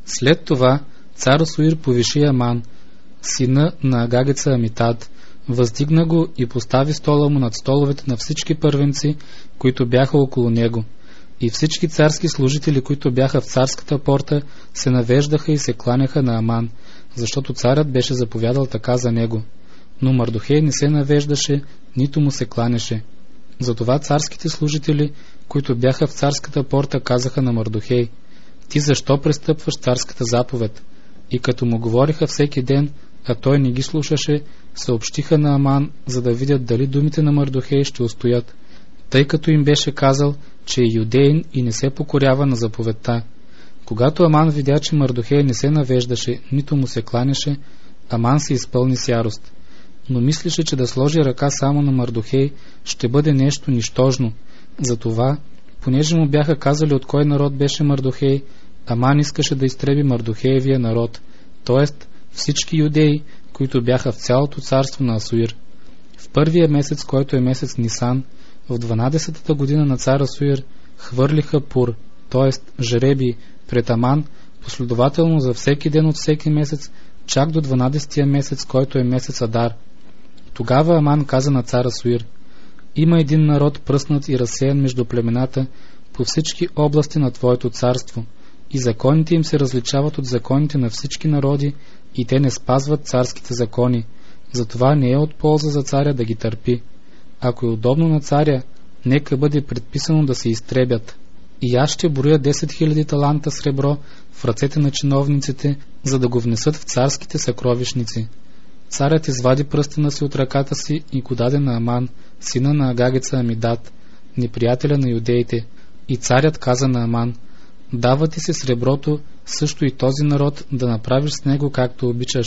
След това цар Асуир повиши Аман, сина на Агагеца Амитад, въздигна го и постави стола му над столовете на всички първенци, които бяха около него. И всички царски служители, които бяха в царската порта, се навеждаха и се кланяха на Аман, защото царят беше заповядал така за него. Но Мардохей не се навеждаше, нито му се кланяше. Затова царските служители, които бяха в царската порта, казаха на Мардохей: ти защо престъпваш царската заповед? И като му говориха всеки ден, а той не ги слушаше, съобщиха на Аман, за да видят дали думите на Мардохей ще устоят, тъй като им беше казал, че е юдеин и не се покорява на заповедта. Когато Аман видя, че Мардохей не се навеждаше, нито му се кланяше, Аман се изпълни с ярост. Но мислеше, че да сложи ръка само на Мардохей ще бъде нещо нищожно. Затова, понеже му бяха казали от кой народ беше Мардохей, Аман искаше да изтреби Мардохеевия народ, т.е. всички юдеи, които бяха в цялото царство на Асуир. В първия месец, който е месец Нисан, в 12-та година на цар Асуир, хвърлиха пур, т.е. жребий, пред Аман, последователно за всеки ден от всеки месец, чак до 12-тия месец, който е месец Адар. Тогава Аман каза на цар Асуир: има един народ пръснат и разсеян между племената по всички области на твоето царство, и законите им се различават от законите на всички народи, и те не спазват царските закони. Затова не е от полза за царя да ги търпи. Ако е удобно на царя, нека бъде предписано да се изтребят. И аз ще броя 10 000 таланта сребро в ръцете на чиновниците, за да го внесат в царските съкровищници. Царят извади пръстена си от ръката си и го даде на Аман, сина на Агагеца Амидад, неприятеля на юдеите. И царят каза на Аман: дава ти се среброто, също и този народ, да направиш с него както обичаш.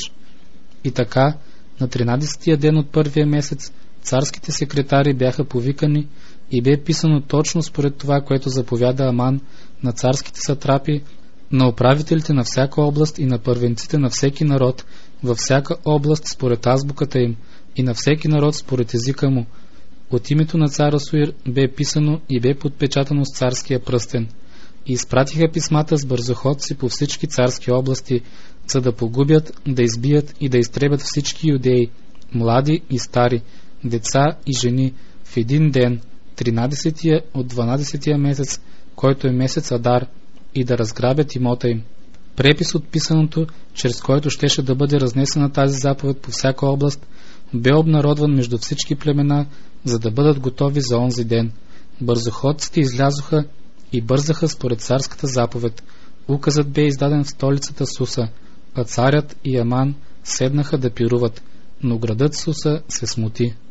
И така, на 13-тия ден от първия месец, царските секретари бяха повикани и бе писано точно според това, което заповяда Аман на царските сатрапи, на управителите на всяка област и на първенците на всеки народ, във всяка област според азбуката им, и на всеки народ според езика му. От името на цар Асуир бе писано и бе подпечатано с царския пръстен. И изпратиха писмата с бързоходци по всички царски области, за да погубят, да избият и да изтребят всички юдеи, млади и стари, деца и жени, в един ден, 13-тия от 12-тия месец, който е месец Адар, и да разграбят имота им. Препис от писаното, чрез който щеше да бъде разнесена тази заповед по всяка област, бе обнародван между всички племена, за да бъдат готови за онзи ден. Бързоходците излязоха и бързаха според царската заповед. Указът бе издаден в столицата Суса, а царят и Аман седнаха да пируват, но градът Суса се смути.